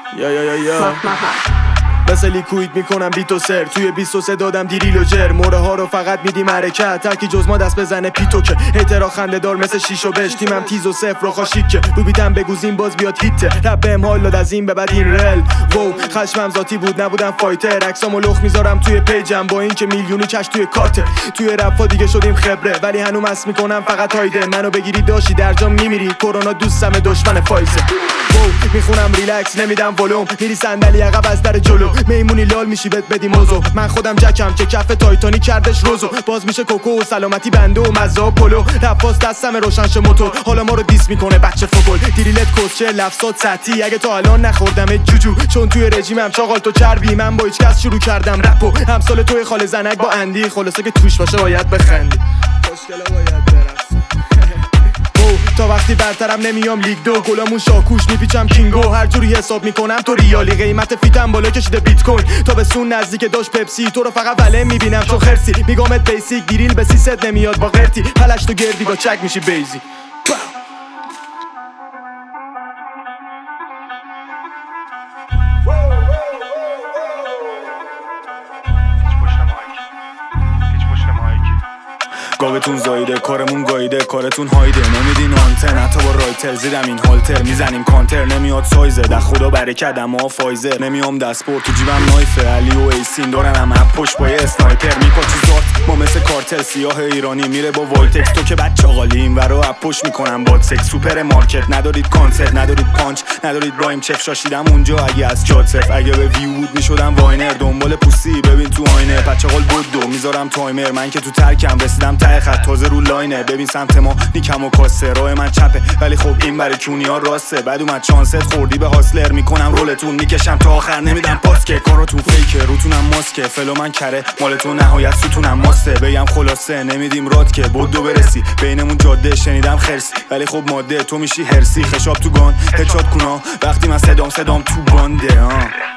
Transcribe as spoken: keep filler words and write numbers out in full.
یا یا یا یا مثل لیکوید میکنم بیت و سر توی بیست و سه دادم دیریل و جر موره ها رو فقط میدیم حرکت ترکی جز ما دست بزنه پیتو که هیترا خنده دار مثل شیش و بش تیمم تیز و صفر و خاشیکه رو بیتم بگوزیم باز بیاد هیته رب بهم حال داد از این به بعد این رل وو خشمم ذاتی بود نبودم فایتر عکسامو لخ میذارم توی پیجم با این که میلیونی کش توی کارت توی رپا دیگه شدیم خبره ولی هنوز مس میکنم فقط هایده منو بگیری داشی در جام میمیری کرونا دوستم دشمن فایزه وو میخونم ریلکس نمیدم ولوم میری صندلی عقب از در جلو میمونی لال میشی بد بدی موزو من خودم جکم که کف تایتانی کردش روزو باز میشه کوکو و سلامتی بنده و مزه و پلو رپاس دستم روشنش موتور حالا ما رو دیس میکنه بچه فوتبال دیریلت کوچه لفظات سطحی اگه تا الان نخوردم جوجو چون توی رژیمم چاقال تو چربی من با هیچ کس شروع کردم رپو همسال توی خاله زنک با اندی خلاصه که توش باشه باید بخندی خوشگلا باید برقص تا وقتی برترم نمیام لیگ دو گلامون شاکوش میپیچم کینگو هر جوری حساب میکنم تو ریالی قیمت فیتم بالا کشیده بیت کوین تا به سون نزدیک داش پپسی تو رو فقط وله میبینم تو خرسی میگامت بیسیک دیریل به سیست نمیاد با قرتی پلش تو گردی با چک میشی بیزی گاوتون زایده کارمون گایده کارتون هایده نمیدین آنتن حتی با رایتر زیرم این هالتر میزنیم کانتر نمیاد سایزه در خدا برکت اما فایزر نمیام دستپورت تو جیبم نایفه علی و ایسین دارن هم اپ پشت با یه اسنایپر میپاچی زارت ما مثل کارتل سیاه ایرانی میره با والتکس تو که بچه آقالیم ورا اپ پشت میکنم باد سکس سوپر مارکت ندارید کانسرت ندارید پانچ ندارید برایم چف شاشیدم اونجا اگه از جات صف اگه به ویو بود میشدم واینر دنبال پوسی ببین تو آینه بچه قال بود دو میذارم تایمر من که تو ترکم رسیدم خط تازه رو لاینه ببین سمت ما نیکم و کاسه راه من چپه ولی خب این برای کونی ها راسته بعد اومد چانست خوردی به هاسلر میکنم رولتون میکشم تا آخر نمیدم پاس که کاراتون فیکه روتونم ماسکه فلو من کره مالتون نهایت ستونم ماسته بگم خلاصه نمیدیم راد که بدو برسی بینمون جاده شنیدم خرسی ولی خب ماده تو میشی هرسی خشاب تو گان هدشات کونا وقتی من صدام صدام تو بانده آه